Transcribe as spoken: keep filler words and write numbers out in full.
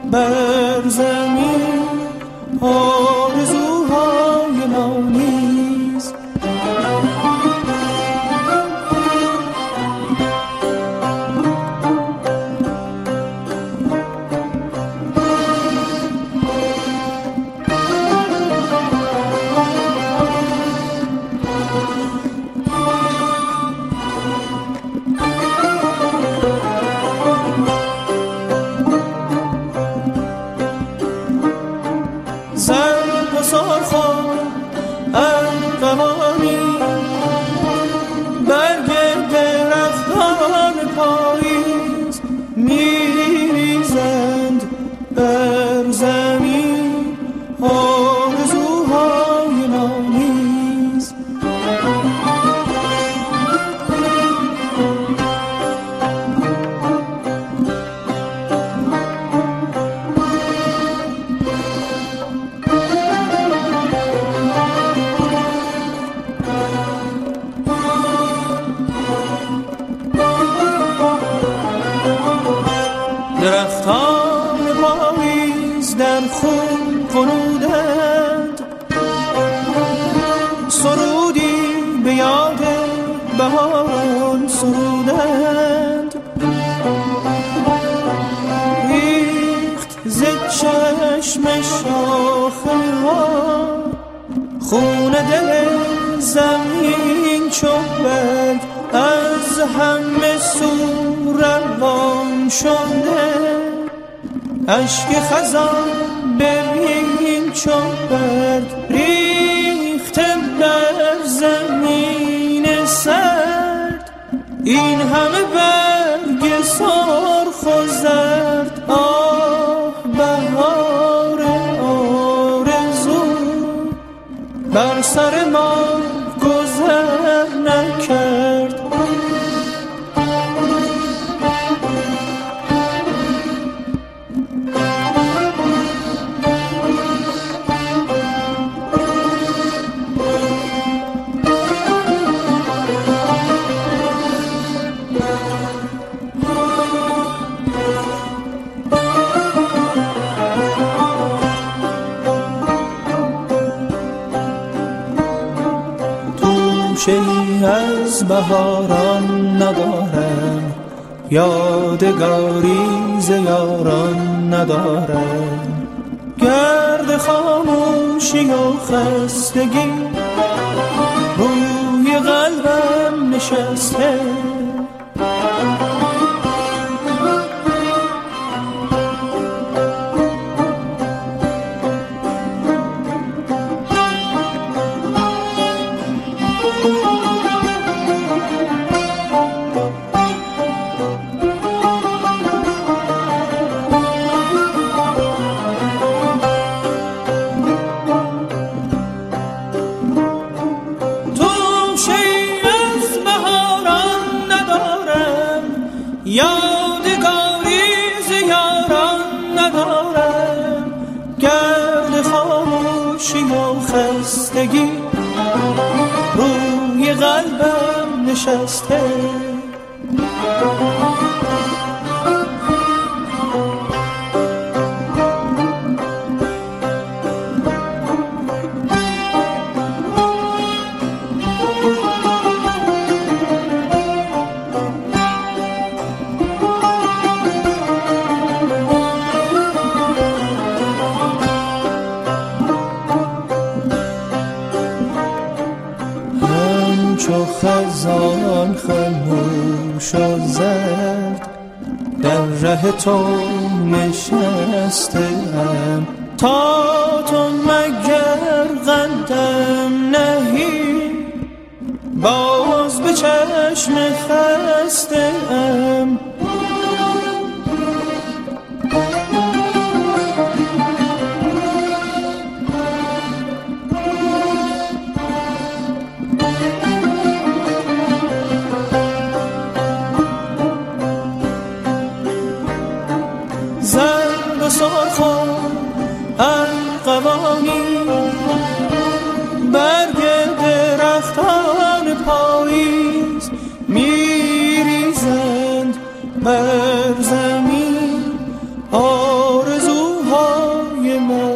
بر زمین آرزوهای ما نیز. درختان پاییز در خون غنودند، سرودی به یاد بهاران سرودند. ریخت ز چشم شاخه ها خون دل زمین چون برگ، از همه سو روان شده. اشک خزان ببین چون برگ ریخته بر زمین سرد. این همه برگ سرخ و زرد، آه بهار آرزو بر سر ما گذر نکرد. شیء از بهاران ندارم، یادگاری ز یاران ندارم. گرد خاموشی و خستگی روی قلبم نشسته. یادگاری ز یاران ندارم. گرد خاموشی و خستگی روی قلبم نشسته. چو خزان خموش و زرد در ره تو نشستم. تا تو مگر قدم نهی باز به چشم خستم. زرد و سرخ و ارغوانی برگ درختان پاییز میریزند بر زمین. آرزو روی من